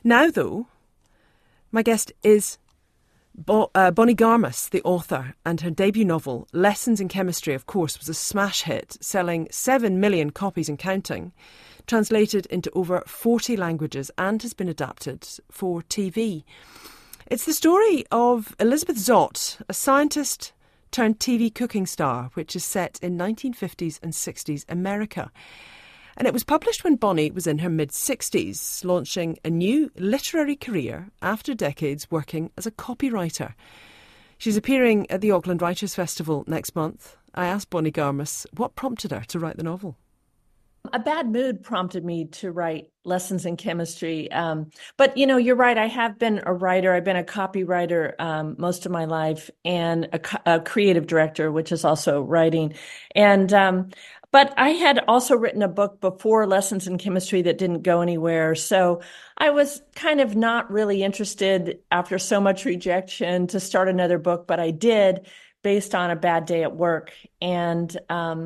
Now, though, my guest is Bonnie Garmus, the author, and her debut novel, Lessons in Chemistry, of course, was a smash hit, selling 7 million copies and counting, translated into over 40 languages and has been adapted for TV. It's the story of Elizabeth Zott, a scientist turned TV cooking star, which is set in 1950s and 60s America. And it was published when Bonnie was in her mid-60s, launching a new literary career after decades working as a copywriter. She's appearing at the Auckland Writers' Festival next month. I asked Bonnie Garmus what prompted her to write the novel. A bad mood prompted me to write Lessons in Chemistry. But, you're right. I have been a writer. I've been a copywriter most of my life, and a creative director, which is also writing. But I had also written a book before Lessons in Chemistry that didn't go anywhere. So I was kind of not really interested after so much rejection to start another book, but I did based on a bad day at work. And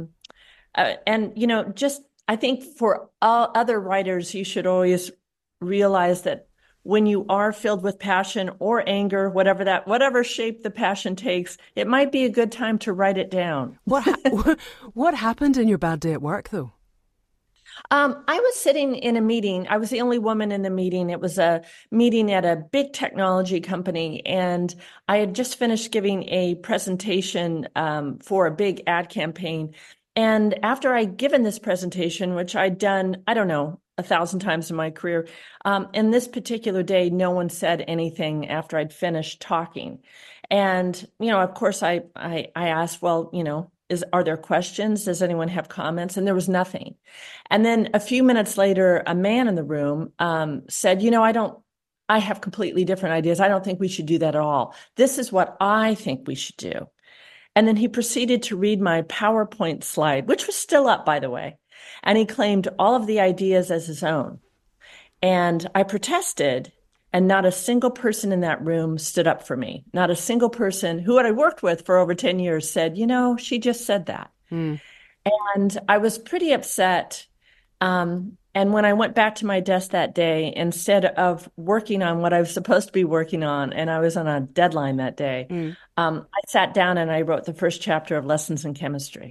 just I think for all other writers, you should always realize that when you are filled with passion or anger, whatever shape the passion takes, it might be a good time to write it down. What happened in your bad day at work, though? I was sitting in a meeting. I was the only woman in the meeting. It was a meeting at a big technology company, and I had just finished giving a presentation for a big ad campaign. And after I'd given this presentation, which I'd done, 1,000 times in my career. And this particular day, no one said anything after I'd finished talking. And, of course, I asked, well, are there questions? Does anyone have comments? And there was nothing. And then a few minutes later, a man in the room said, I have completely different ideas. I don't think we should do that at all. This is what I think we should do. And then he proceeded to read my PowerPoint slide, which was still up, by the way. And he claimed all of the ideas as his own. And I protested, and not a single person in that room stood up for me. Not a single person who I worked with for over 10 years said, she just said that. And I was pretty upset. And when I went back to my desk that day, instead of working on what I was supposed to be working on, and I was on a deadline that day, I sat down and I wrote the first chapter of Lessons in Chemistry.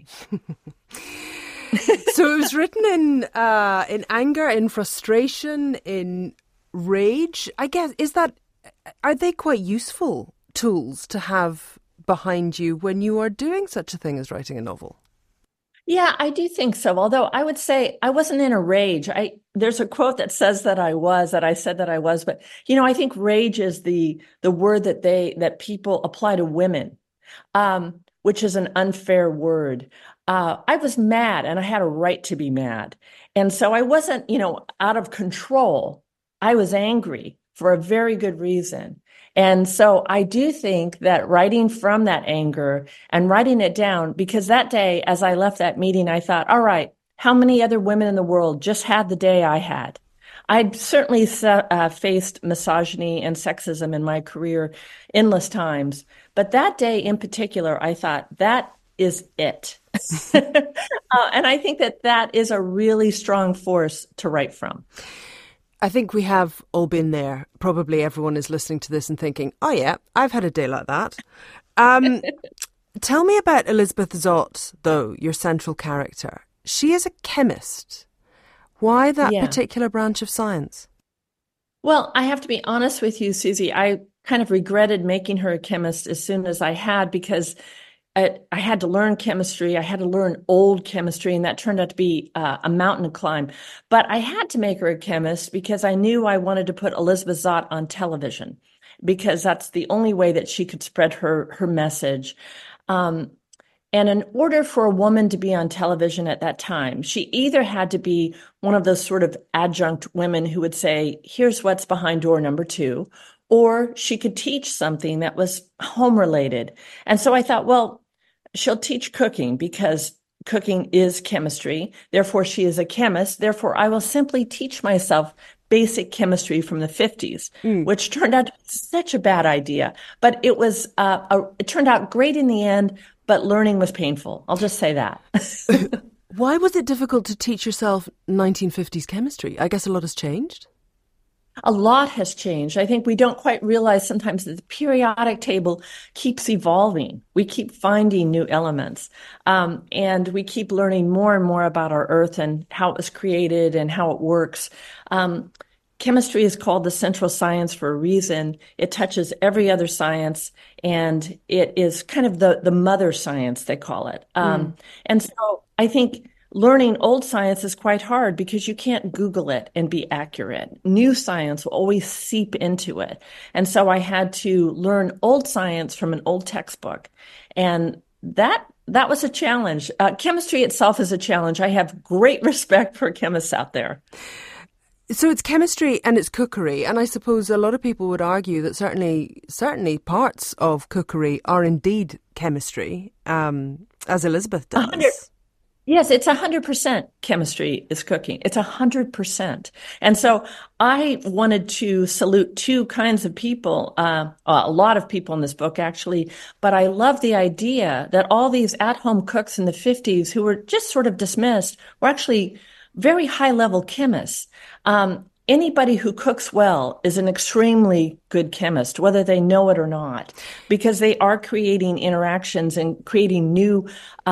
So it was written in anger, in frustration, in rage. I guess, are they quite useful tools to have behind you when you are doing such a thing as writing a novel? Yeah, I do think so. Although I would say I wasn't in a rage. There's a quote that says that I said that I was, but I think rage is the word that people apply to women, which is an unfair word. I was mad, and I had a right to be mad. And so I wasn't, out of control. I was angry for a very good reason. And so I do think that writing from that anger and writing it down, because that day, as I left that meeting, I thought, all right, how many other women in the world just had the day I had? I'd certainly faced misogyny and sexism in my career endless times. But that day in particular, I thought, that is it. And I think that is a really strong force to write from. I think we have all been there. Probably everyone is listening to this and thinking, oh yeah, I've had a day like that. Tell me about Elizabeth Zott, though, your central character. She is a chemist. Why that particular branch of science? Well, I have to be honest with you, Susie. I kind of regretted making her a chemist as soon as I had, because I had to learn chemistry. I had to learn old chemistry, and that turned out to be a mountain to climb. But I had to make her a chemist because I knew I wanted to put Elizabeth Zott on television, because that's the only way that she could spread her message. And in order for a woman to be on television at that time, she either had to be one of those sort of adjunct women who would say, here's what's behind door number 2, or she could teach something that was home related. And so I thought, well, she'll teach cooking because cooking is chemistry. Therefore, she is a chemist. Therefore, I will simply teach myself basic chemistry from the 50s, which turned out to be such a bad idea. But it was it turned out great in the end, but learning was painful. I'll just say that. Why was it difficult to teach yourself 1950s chemistry? I guess a lot has changed. A lot has changed. I think we don't quite realize sometimes that the periodic table keeps evolving. We keep finding new elements, and we keep learning more and more about our Earth and how it was created and how it works. Um, Chemistry is called the central science for a reason. It touches every other science, and it is kind of the mother science, they call it. And so I think learning old science is quite hard because you can't Google it and be accurate. New science will always seep into it. And so I had to learn old science from an old textbook. And that was a challenge. Chemistry itself is a challenge. I have great respect for chemists out there. So it's chemistry and it's cookery, and I suppose a lot of people would argue that certainly parts of cookery are indeed chemistry, as Elizabeth does. Yes, it's 100% chemistry is cooking. It's 100%. And so I wanted to salute two kinds of people, a lot of people in this book, actually, but I love the idea that all these at-home cooks in the 50s who were just sort of dismissed were actually very high-level chemists. Anybody who cooks well is an extremely good chemist, whether they know it or not, because they are creating interactions and creating new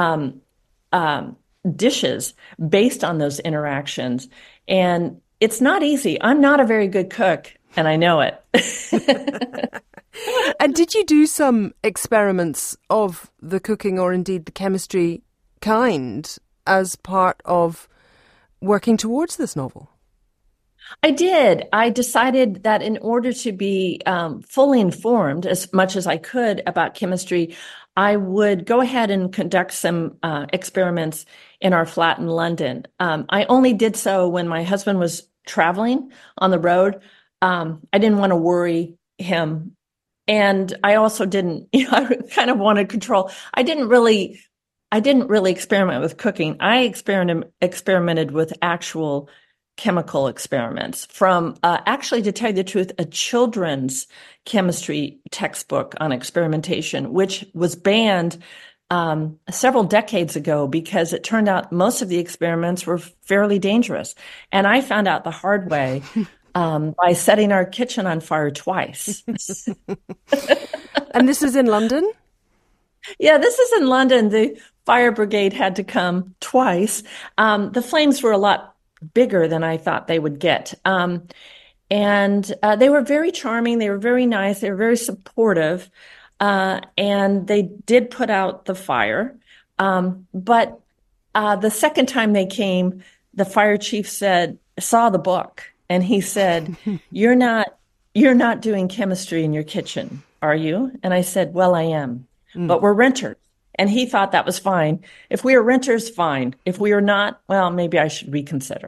dishes based on those interactions. And it's not easy. I'm not a very good cook, and I know it. And did you do some experiments of the cooking or indeed the chemistry kind as part of working towards this novel? I did. I decided that in order to be fully informed as much as I could about chemistry, I would go ahead and conduct some experiments in our flat in London. I only did so when my husband was traveling on the road. I didn't want to worry him. And I also didn't, I kind of wanted control. I didn't really experiment with cooking. I experimented with actual chemical experiments from, actually, to tell you the truth, a children's chemistry textbook on experimentation, which was banned several decades ago because it turned out most of the experiments were fairly dangerous. And I found out the hard way by setting our kitchen on fire twice. And this is in London? Yeah, this is in London. The fire brigade had to come twice. The flames were a lot bigger than I thought they would get. And they were very charming. They were very nice. They were very supportive. And they did put out the fire. But the second time they came, the fire chief saw the book, and he said, you're not doing chemistry in your kitchen, are you? And I said, well, I am, but we're renters. And he thought that was fine. If we are renters, fine. If we are not, well, maybe I should reconsider.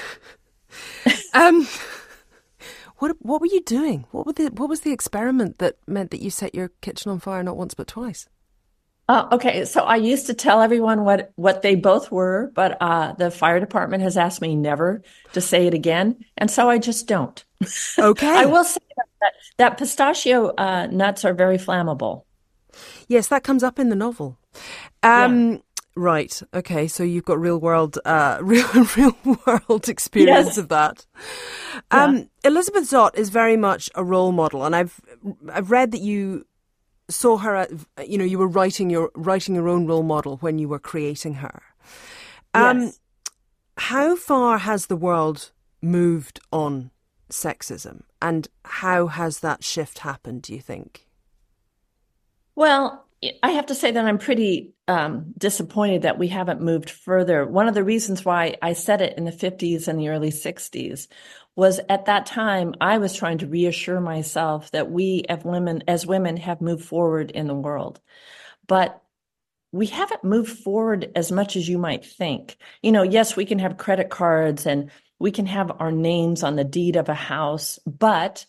What were you doing? What was the experiment that meant that you set your kitchen on fire not once but twice? Okay, so I used to tell everyone what they both were, but the fire department has asked me never to say it again, and so I just don't. Okay. I will say that pistachio nuts are very flammable. Yes, that comes up in the novel. Yeah. Right. Okay. So you've got real world experience Yes. of that. Yeah. Elizabeth Zott is very much a role model, and I've read that you saw her. You were writing your own role model when you were creating her. Yes. How far has the world moved on sexism, and how has that shift happened, do you think? Well, I have to say that I'm pretty disappointed that we haven't moved further. One of the reasons why I said it in the 50s and the early 60s was at that time I was trying to reassure myself that we as women have moved forward in the world. But we haven't moved forward as much as you might think. Yes, we can have credit cards and we can have our names on the deed of a house, but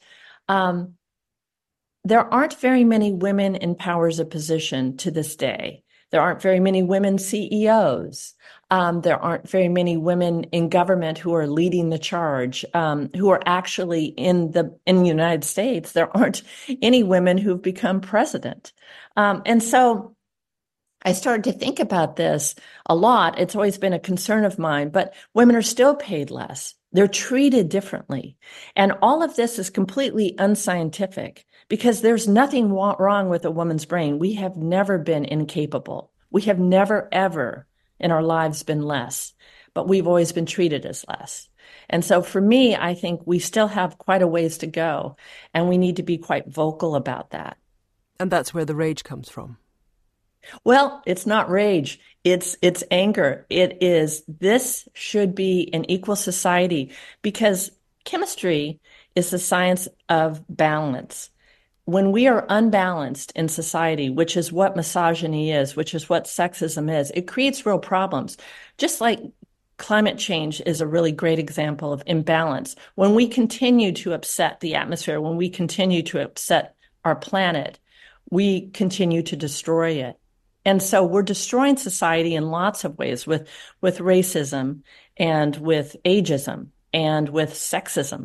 there aren't very many women in powers of position to this day. There aren't very many women CEOs. There aren't very many women in government who are leading the charge, who are actually in the United States. There aren't any women who've become president. And so I started to think about this a lot. It's always been a concern of mine, but women are still paid less. They're treated differently. And all of this is completely unscientific because there's nothing wrong with a woman's brain. We have never been incapable. We have never, ever in our lives been less, but we've always been treated as less. And so for me, I think we still have quite a ways to go, and we need to be quite vocal about that. And that's where the rage comes from. Well, it's not rage. It's anger. It is, this should be an equal society because chemistry is the science of balance. When we are unbalanced in society, which is what misogyny is, which is what sexism is, it creates real problems. Just like climate change is a really great example of imbalance. When we continue to upset the atmosphere, when we continue to upset our planet, we continue to destroy it. And so we're destroying society in lots of ways with racism and with ageism and with sexism.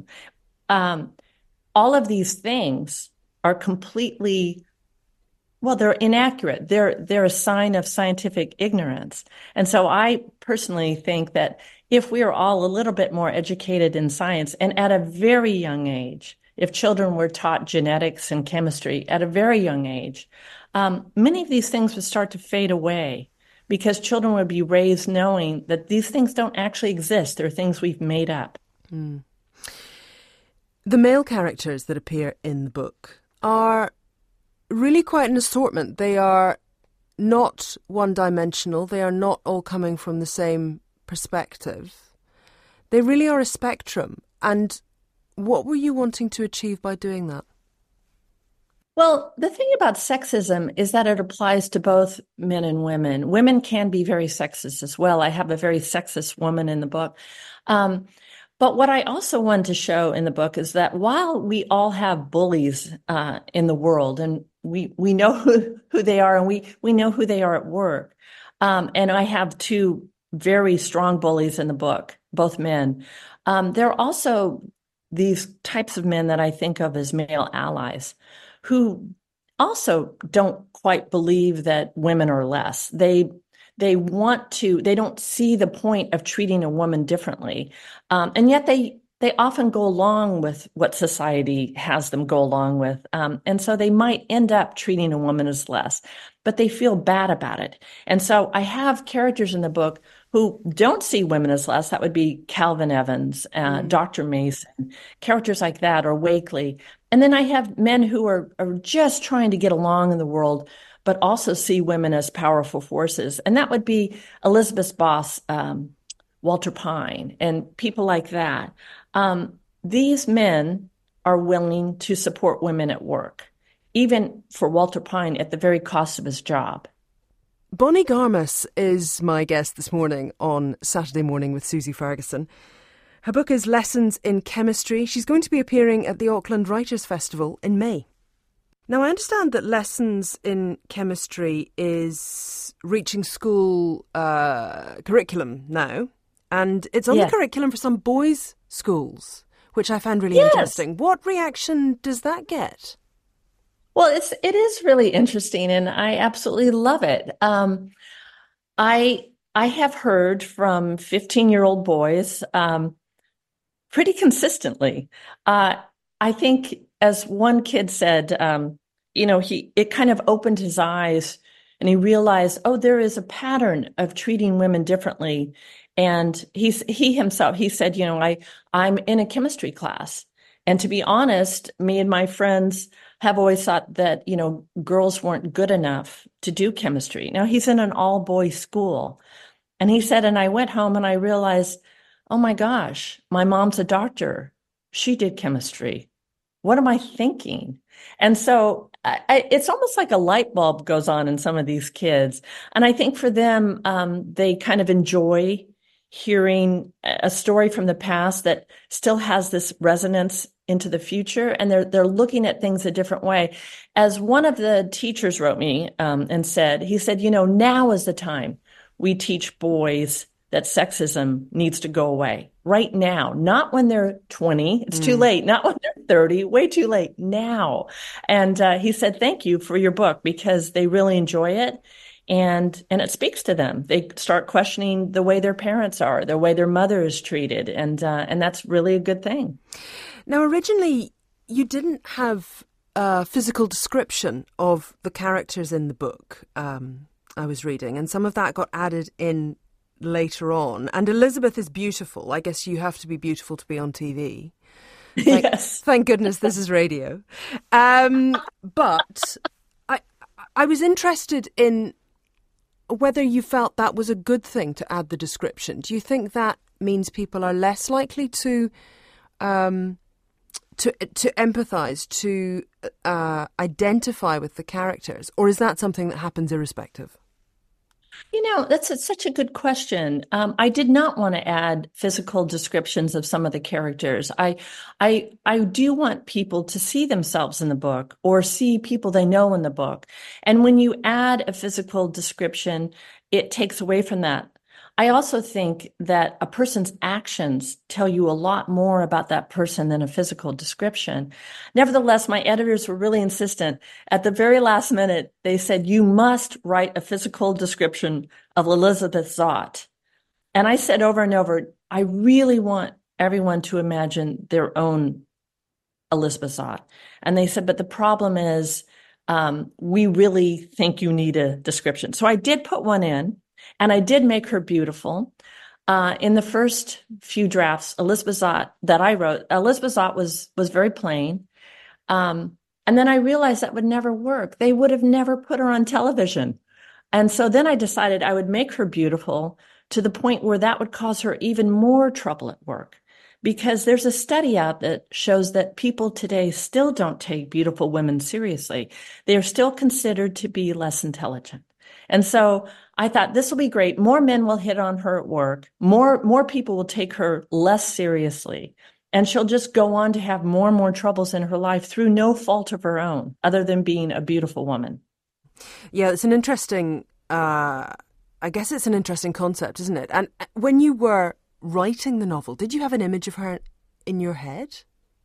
All of these things are completely, well, they're inaccurate. They're a sign of scientific ignorance. And so I personally think that if we are all a little bit more educated in science and at a very young age, if children were taught genetics and chemistry at a very young age, many of these things would start to fade away because children would be raised knowing that these things don't actually exist. They're things we've made up. Mm. The male characters that appear in the book are really quite an assortment. They are not one-dimensional. They are not all coming from the same perspective. They really are a spectrum. And what were you wanting to achieve by doing that? Well, the thing about sexism is that it applies to both men and women. Women can be very sexist as well. I have a very sexist woman in the book. But what I also wanted to show in the book is that while we all have bullies in the world, and we know who they are, and we know who they are at work, and I have two very strong bullies in the book, both men, there are also these types of men that I think of as male allies who also don't quite believe that women are less. They don't see the point of treating a woman differently. And yet they often go along with what society has them go along with. And so they might end up treating a woman as less, but they feel bad about it. And so I have characters in the book who don't see women as less. That would be Calvin Evans, Dr. Mason, characters like that, or Wakely. And then I have men who are just trying to get along in the world, but also see women as powerful forces. And that would be Elizabeth Boss, Walter Pine, and people like that. These men are willing to support women at work, even for Walter Pine at the very cost of his job. Bonnie Garmus is my guest this morning on Saturday Morning with Susie Ferguson. Her book is Lessons in Chemistry. She's going to be appearing at the Auckland Writers' Festival in May. Now, I understand that Lessons in Chemistry is reaching school curriculum now, and it's on the curriculum for some boys' schools, which I found really interesting. What reaction does that get? Well, it is really interesting, and I absolutely love it. I have heard from 15-year-old boys pretty consistently. I think, as one kid said, it kind of opened his eyes, and he realized, oh, there is a pattern of treating women differently. And he said, I'm in a chemistry class, and to be honest, me and my friends have always thought that, girls weren't good enough to do chemistry. Now, he's in an all-boys school. And he said, and I went home and I realized, oh my gosh, my mom's a doctor. She did chemistry. What am I thinking? And so it's almost like a light bulb goes on in some of these kids. And I think for them, they kind of enjoy hearing a story from the past that still has this resonance into the future, and they're looking at things a different way. As one of the teachers wrote me and said, he said, now is the time we teach boys that sexism needs to go away. Right now, not when they're 20. It's too late. Not when they're 30. Way too late. Now. And he said, thank you for your book, because they really enjoy it. and it speaks to them. They start questioning the way their parents are, the way their mother is treated, and that's really a good thing. Now, originally, you didn't have a physical description of the characters in the book. I was reading, and some of that got added in later on. And Elizabeth is beautiful. I guess you have to be beautiful to be on TV. Yes. Thank goodness this is radio. But I was interested in whether you felt that was a good thing to add the description. Do you think that means people are less likely to empathise, to identify with the characters, or is that something that happens irrespective? That's such a good question. I did not want to add physical descriptions of some of the characters. I do want people to see themselves in the book or see people they know in the book. And when you add a physical description, it takes away from that. I also think that a person's actions tell you a lot more about that person than a physical description. Nevertheless, my editors were really insistent. At the very last minute, they said, you must write a physical description of Elizabeth Zott. And I said over and over, I really want everyone to imagine their own Elizabeth Zott. And they said, but the problem is, we really think you need a description. So I did put one in. And I did make her beautiful. In the first few drafts, Elizabeth Zott that I wrote, Elizabeth Zott was very plain. And then I realized that would never work. They would have never put her on television. And so then I decided I would make her beautiful to the point where that would cause her even more trouble at work. Because there's a study out that shows that people today still don't take beautiful women seriously. They are still considered to be less intelligent. And so I thought this will be great. More men will hit on her at work. More people will take her less seriously. And she'll just go on to have more and more troubles in her life through no fault of her own, other than being a beautiful woman. Yeah, it's an interesting, I guess it's an interesting concept, isn't it? And when you were writing the novel, did you have an image of her in your head?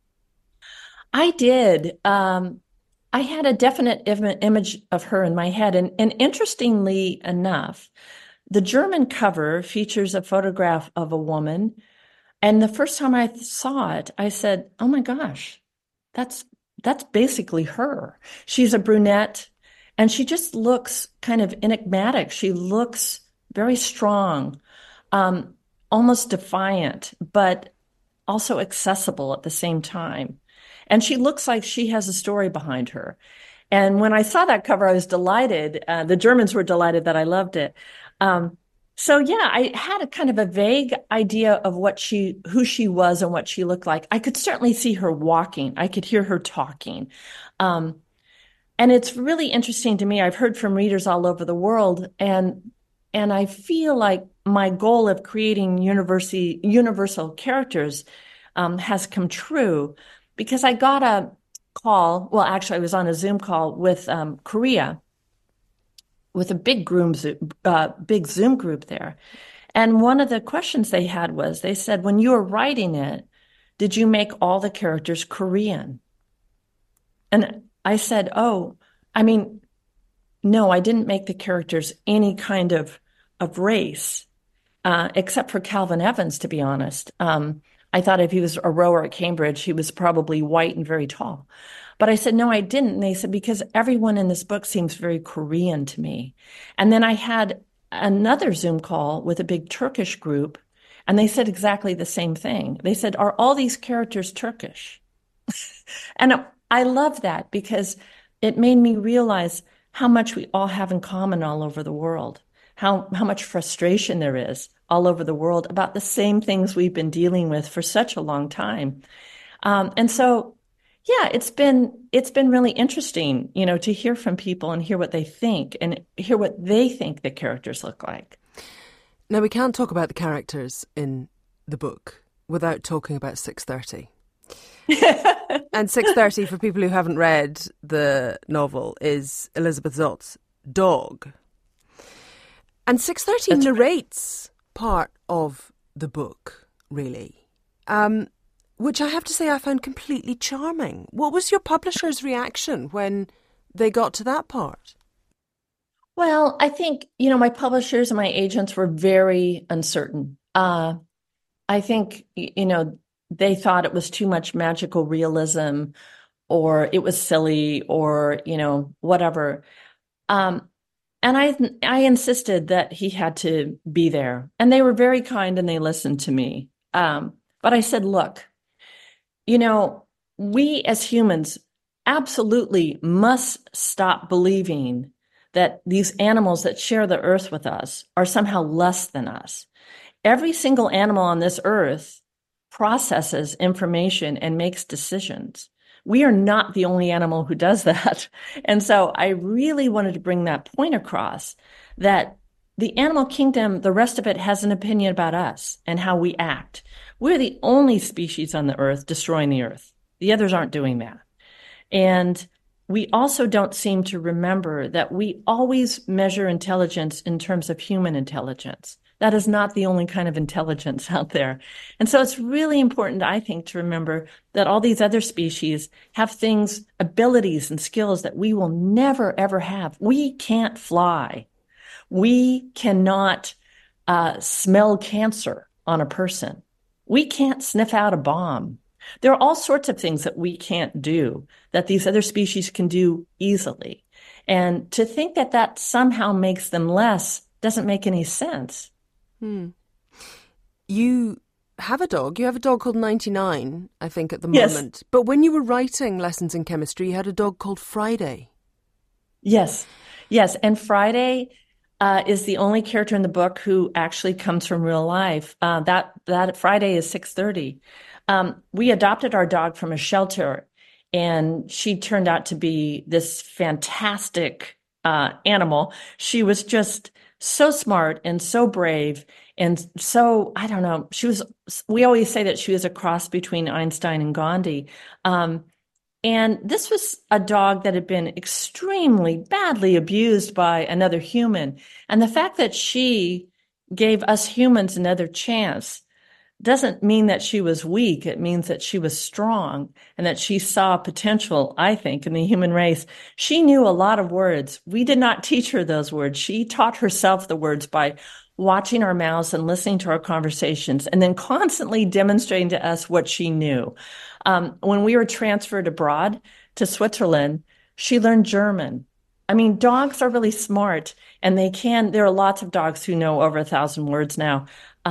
I did. I had a definite image of her in my head. And interestingly enough, the German cover features a photograph of a woman. And the first time I saw it, I said, oh my gosh, that's basically her. She's a brunette and she just looks kind of enigmatic. She looks very strong, almost defiant, but also accessible at the same time. And she looks like she has a story behind her. And when I saw that cover, I was delighted. The Germans were delighted that I loved it. So yeah, I had a kind of a vague idea of who she was and what she looked like. I could certainly see her walking. I could hear her talking. And it's really interesting to me. I've heard from readers all over the world, and I feel like my goal of creating universal characters has come true. Because I got a call, well, actually, I was on a Zoom call with Korea, with a big Zoom group there. And one of the questions they had was, they said, when you were writing it, did you make all the characters Korean? And I said, no, I didn't make the characters any kind of race, except for Calvin Evans, to be honest. I thought if he was a rower at Cambridge, he was probably white and very tall. But I said, no, I didn't. And they said, because everyone in this book seems very Korean to me. And then I had another Zoom call with a big Turkish group, and they said exactly the same thing. They said, are all these characters Turkish? And I love that because it made me realize how much we all have in common all over the world, how much frustration there is all over the world about the same things we've been dealing with for such a long time. And so, yeah, it's been really interesting, to hear from people and hear what they think and hear what they think the characters look like. Now, we can't talk about the characters in the book without talking about 6:30. And 6:30, for people who haven't read the novel, is Elizabeth Zott's dog. And 6:30 narrates part of the book, really, which I have to say I found completely charming. What was your publisher's reaction when they got to that part? Well, I think, my publishers and my agents were very uncertain. I think, they thought it was too much magical realism or it was silly or, whatever. Um, and I insisted that he had to be there. And they were very kind and they listened to me. But I said, look, you know, we as humans absolutely must stop believing that these animals that share the earth with us are somehow less than us. Every single animal on this earth processes information and makes decisions. We are not the only animal who does that. And so I really wanted to bring that point across that the animal kingdom, the rest of it has an opinion about us and how we act. We're the only species on the earth destroying the earth. The others aren't doing that. And we also don't seem to remember that we always measure intelligence in terms of human intelligence. That is not the only kind of intelligence out there. And so it's really important, I think, to remember that all these other species have things, abilities and skills that we will never, ever have. We can't fly. We cannot smell cancer on a person. We can't sniff out a bomb. There are all sorts of things that we can't do that these other species can do easily. And to think that that somehow makes them less doesn't make any sense. You have a dog. You have a dog called 99, I think, at the Yes. moment. But when you were writing Lessons in Chemistry, you had a dog called Friday. Yes. Yes. And Friday is the only character in the book who actually comes from real life. That Friday is 6:30. We adopted our dog from a shelter, and she turned out to be this fantastic animal. She was just so smart and so brave and so, I don't know, we always say that she was a cross between Einstein and Gandhi. And this was a dog that had been extremely badly abused by another human. And the fact that she gave us humans another chance doesn't mean that she was weak. It means that she was strong and that she saw potential, I think, in the human race. She knew a lot of words. We did not teach her those words. She taught herself the words by watching our mouths and listening to our conversations and then constantly demonstrating to us what she knew. When we were transferred abroad to Switzerland, she learned German. I mean, dogs are really smart and there are lots of dogs who know over 1,000 words now.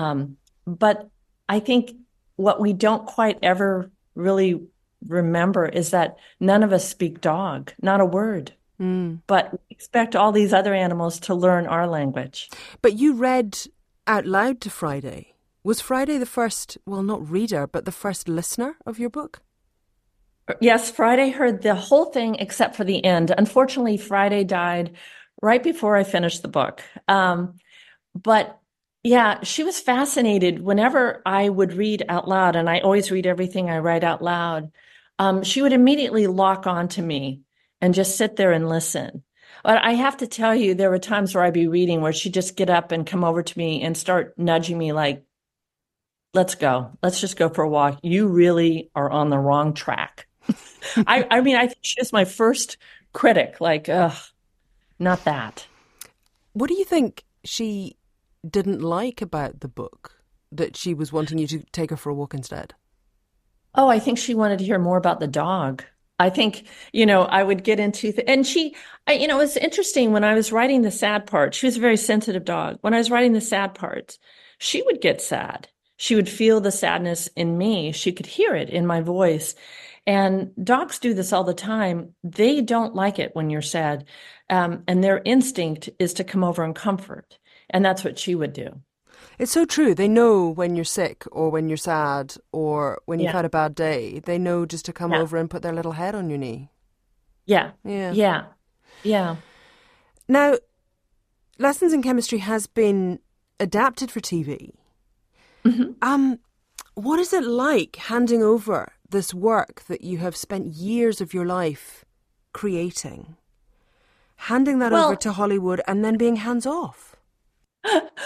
But I think what we don't quite ever really remember is that none of us speak dog, not a word. But we expect all these other animals to learn our language. But you read out loud to Friday. Was Friday the first, well, not reader, but the first listener of your book? Yes, Friday heard the whole thing except for the end. Unfortunately, Friday died right before I finished the book. But yeah, she was fascinated whenever I would read out loud, and I always read everything I write out loud. She would immediately lock on to me and just sit there and listen. But I have to tell you, there were times where I'd be reading where she'd just get up and come over to me and start nudging me like, let's go. Let's just go for a walk. You really are on the wrong track. I mean, I think she was my first critic, like, ugh, not that. What do you think she didn't like about the book that she was wanting you to take her for a walk instead? Oh, I think she wanted to hear more about the dog. I think, I would get into, and it was interesting when I was writing the sad part. She was a very sensitive dog. When I was writing the sad parts, she would get sad. She would feel the sadness in me. She could hear it in my voice. And dogs do this all the time. They don't like it when you're sad. And their instinct is to come over and comfort. And that's what she would do. It's so true. They know when you're sick or when you're sad or when you've had a bad day. They know just to come over and put their little head on your knee. Yeah. Yeah. Yeah. Yeah. Now, Lessons in Chemistry has been adapted for TV. Mm-hmm. What is it like handing over this work that you have spent years of your life creating, handing that over to Hollywood and then being hands off?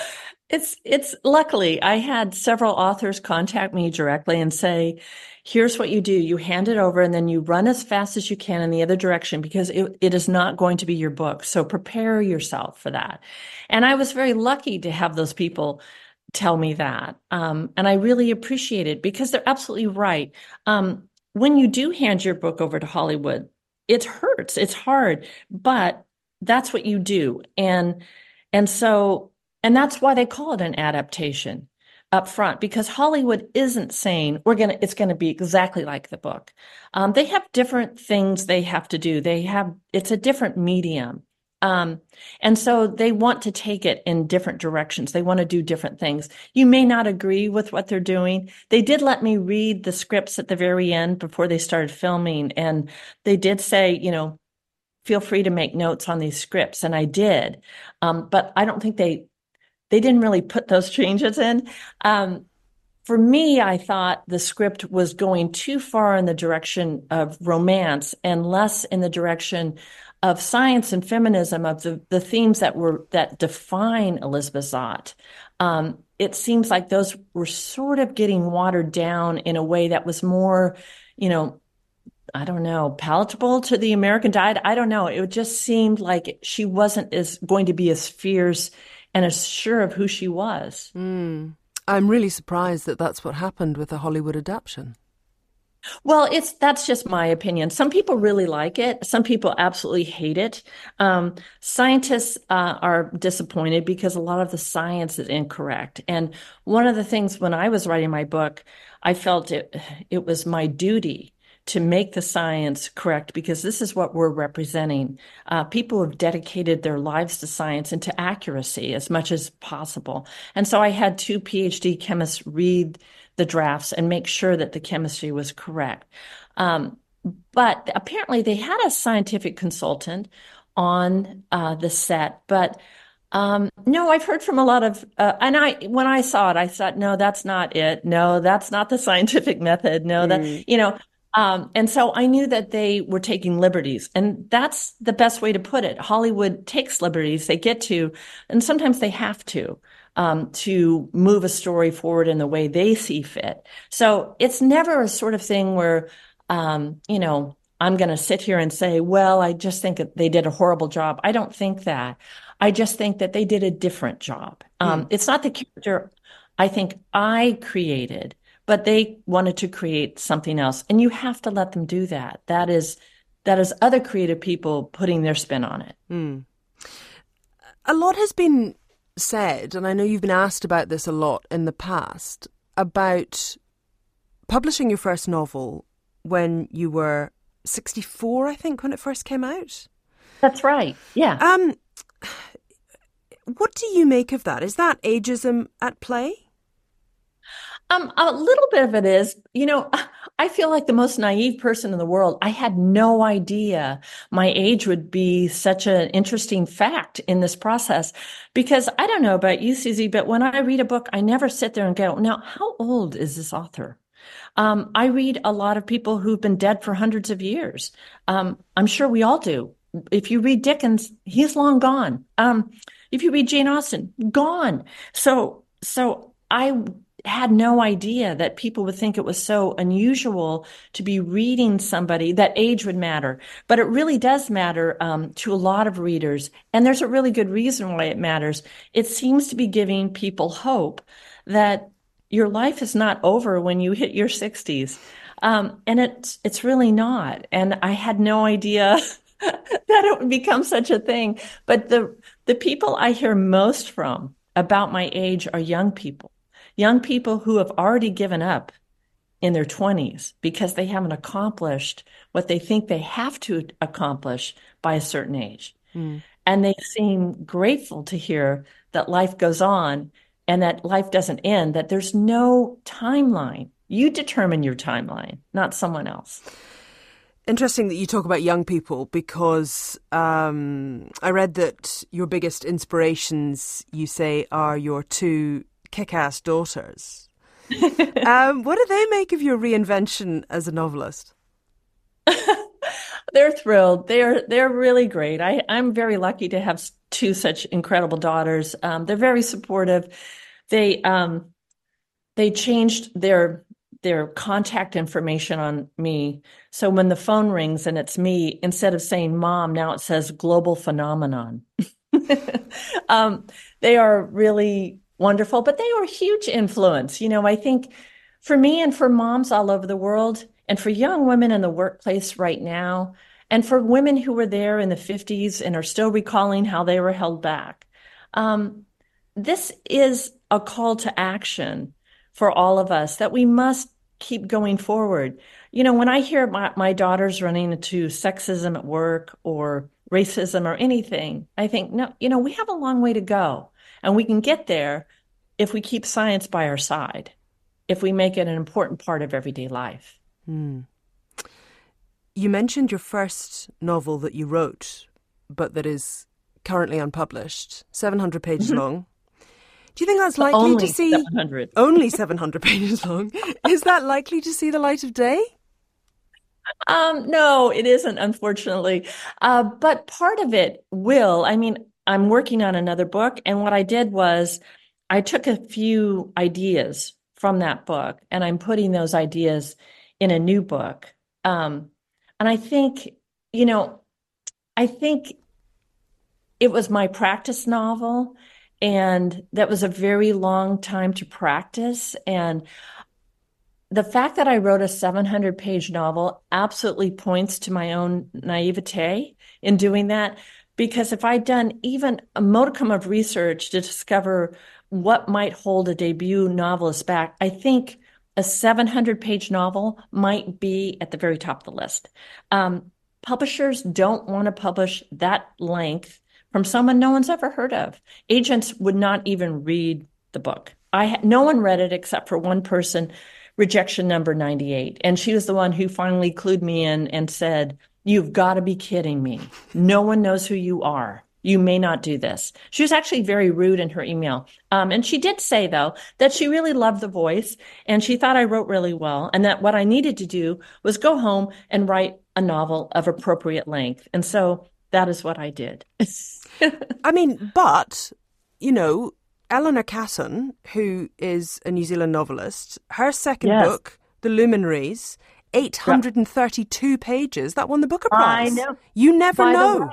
It's luckily I had several authors contact me directly and say, here's what you do. You hand it over and then you run as fast as you can in the other direction because it is not going to be your book. So prepare yourself for that. And I was very lucky to have those people tell me that. And I really appreciate it because they're absolutely right. When you do hand your book over to Hollywood, it hurts. It's hard, but that's what you do. And so and that's why they call it an adaptation up front, because Hollywood isn't saying it's gonna be exactly like the book. They have different things they have to do. It's a different medium. And so they want to take it in different directions. They want to do different things. You may not agree with what they're doing. They did let me read the scripts at the very end before they started filming. And they did say, feel free to make notes on these scripts. And I did. But I don't think they didn't really put those changes in. For me, I thought the script was going too far in the direction of romance and less in the direction of science and feminism, of the themes that define Elizabeth Zott. It seems like those were sort of getting watered down in a way that was more, I don't know, palatable to the American diet. I don't know. It just seemed like she wasn't going to be as fierce and as sure of who she was. I'm really surprised that that's what happened with the Hollywood adaptation. Well, that's just my opinion. Some people really like it. Some people absolutely hate it. Scientists are disappointed because a lot of the science is incorrect. And one of the things when I was writing my book, I felt it was my duty to make the science correct, because this is what we're representing. People have dedicated their lives to science and to accuracy as much as possible. And so I had 2 PhD chemists read the drafts and make sure that the chemistry was correct. But apparently they had a scientific consultant on the set, but no, I've heard from a lot of, and when I saw it, I thought, no, that's not it. No, that's not the scientific method. No, and so I knew that they were taking liberties, and that's the best way to put it. Hollywood takes liberties. They get to, and sometimes they have to move a story forward in the way they see fit. So it's never a sort of thing where, I'm going to sit here and say, well, I just think that they did a horrible job. I don't think that. I just think that they did a different job. It's not the character I think I created, but they wanted to create something else. And you have to let them do that. That is other creative people putting their spin on it. A lot has been said, and I know you've been asked about this a lot in the past, about publishing your first novel when you were 64, I think, when it first came out. That's right. Yeah. What do you make of that? Is that ageism at play? A little bit of it is. I feel like the most naive person in the world. I had no idea my age would be such an interesting fact in this process, because I don't know about you, Susie, but when I read a book, I never sit there and go, now, how old is this author? I read a lot of people who've been dead for hundreds of years. I'm sure we all do. If you read Dickens, he's long gone. If you read Jane Austen, gone. So I had no idea that people would think it was so unusual to be reading somebody, that age would matter. But it really does matter to a lot of readers. And there's a really good reason why it matters. It seems to be giving people hope that your life is not over when you hit your 60s. And it's really not. And I had no idea that it would become such a thing. But the people I hear most from about my age are young people who have already given up in their 20s because they haven't accomplished what they think they have to accomplish by a certain age. And they seem grateful to hear that life goes on and that life doesn't end, that there's no timeline. You determine your timeline, not someone else. Interesting that you talk about young people, because I read that your biggest inspirations, you say, are your 2 kick-ass daughters. What do they make of your reinvention as a novelist? They're thrilled. They're really great. I'm very lucky to have two such incredible daughters. They're very supportive. They they changed their contact information on me. So when the phone rings and it's me, instead of saying mom, now it says global phenomenon. um, they are really wonderful, but they were a huge influence. I think for me and for moms all over the world, and for young women in the workplace right now, and for women who were there in the 50s and are still recalling how they were held back. This is a call to action for all of us that we must keep going forward. When I hear my daughters running into sexism at work or racism or anything, I think, no, we have a long way to go. And we can get there if we keep science by our side, if we make it an important part of everyday life. You mentioned your first novel that you wrote, but that is currently unpublished, 700 pages long. Do you think that's likely only to see... 700. Only 700 pages long. Is that likely to see the light of day? No, it isn't, unfortunately. But part of it will. I mean, I'm working on another book, and what I did was I took a few ideas from that book, and I'm putting those ideas in a new book. And I think, I think it was my practice novel, and that was a very long time to practice. And the fact that I wrote a 700-page novel absolutely points to my own naivete in doing that. Because if I'd done even a modicum of research to discover what might hold a debut novelist back, I think a 700-page novel might be at the very top of the list. Publishers don't want to publish that length from someone no one's ever heard of. Agents would not even read the book. No one read it except for one person, rejection number 98. And she was the one who finally clued me in and said, "You've got to be kidding me. No one knows who you are. You may not do this." She was actually very rude in her email. And she did say, though, that she really loved the voice and she thought I wrote really well, and that what I needed to do was go home and write a novel of appropriate length. And so that is what I did. I mean, but, Eleanor Casson, who is a New Zealand novelist, her second book, The Luminaries, 832 pages. That won the Booker Prize. I know. You never know.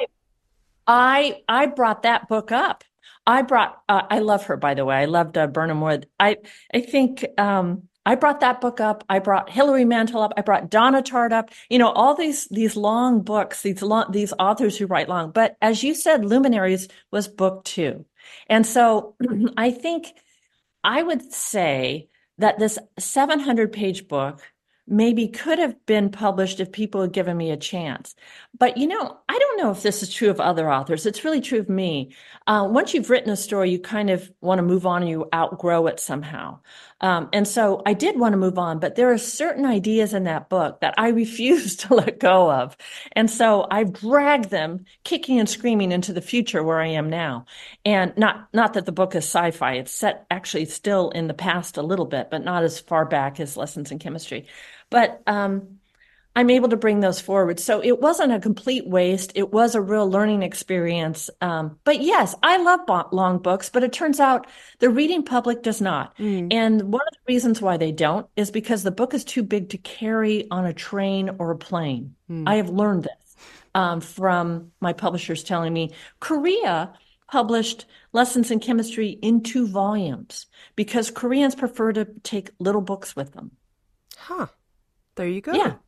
I brought that book up. I love her, by the way. I loved Burnham Wood. I think I brought that book up. I brought Hilary Mantel up. I brought Donna Tartt up. All these long books, these authors who write long. But as you said, Luminaries was book 2. And so I think I would say that this 700-page book maybe could have been published if people had given me a chance. But, I don't know if this is true of other authors. It's really true of me. Once you've written a story, you kind of want to move on and you outgrow it somehow. And so I did want to move on, but there are certain ideas in that book that I refuse to let go of. And so I've dragged them kicking and screaming into the future where I am now. And not that the book is sci-fi. It's set actually still in the past a little bit, but not as far back as Lessons in Chemistry. But I'm able to bring those forward. So it wasn't a complete waste. It was a real learning experience. But yes, I love long books, but it turns out the reading public does not. And one of the reasons why they don't is because the book is too big to carry on a train or a plane. I have learned this from my publishers telling me. Korea published Lessons in Chemistry in 2 volumes because Koreans prefer to take little books with them. Huh. There you go. Yeah.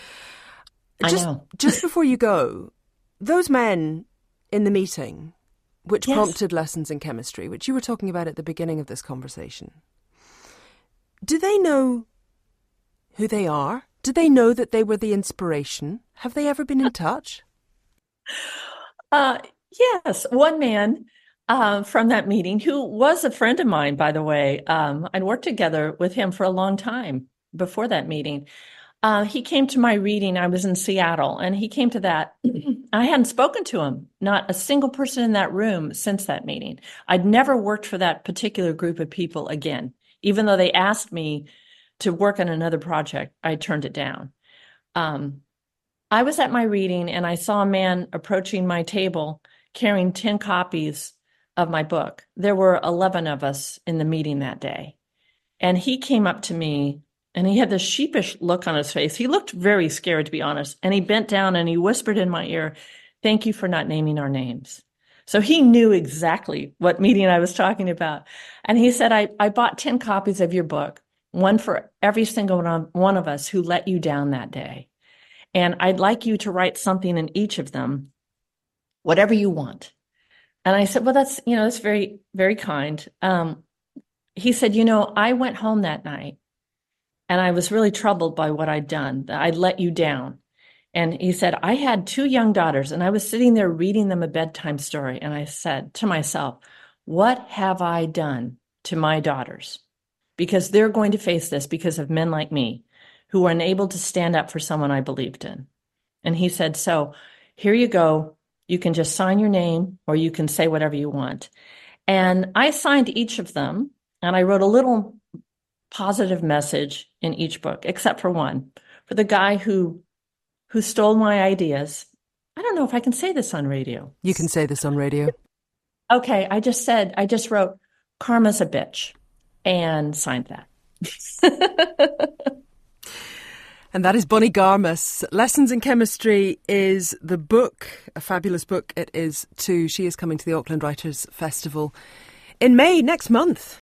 I know. Just before you go, those men in the meeting, which prompted Lessons in Chemistry, which you were talking about at the beginning of this conversation, do they know who they are? Do they know that they were the inspiration? Have they ever been in touch? Yes. One man from that meeting, who was a friend of mine, by the way, I'd worked together with him for a long time before that meeting. He came to my reading. I was in Seattle, and he came to that. I hadn't spoken to him, not a single person in that room since that meeting. I'd never worked for that particular group of people again. Even though they asked me to work on another project, I turned it down. I was at my reading and I saw a man approaching my table carrying 10 copies of my book. There were 11 of us in the meeting that day. And he came up to me and he had this sheepish look on his face. He looked very scared, to be honest. And he bent down and he whispered in my ear, "Thank you for not naming our names." So he knew exactly what meeting I was talking about. And he said, I bought 10 copies of your book, one for every single one of us who let you down that day. And I'd like you to write something in each of them, whatever you want. And I said, well, that's very, very kind. He said, I went home that night and I was really troubled by what I'd done. I'd let you down. And he said, I had 2 young daughters and I was sitting there reading them a bedtime story. And I said to myself, what have I done to my daughters? Because they're going to face this because of men like me who were unable to stand up for someone I believed in. And he said, so here you go. You can just sign your name or you can say whatever you want. And I signed each of them and I wrote a little positive message in each book, except for one, for the guy who stole my ideas. I don't know if I can say this on radio. You can say this on radio. Okay, I just wrote, "Karma's a bitch," and signed that. And that is Bonnie Garmus. Lessons in Chemistry is the book, a fabulous book it is too. She is coming to the Auckland Writers' Festival in May next month.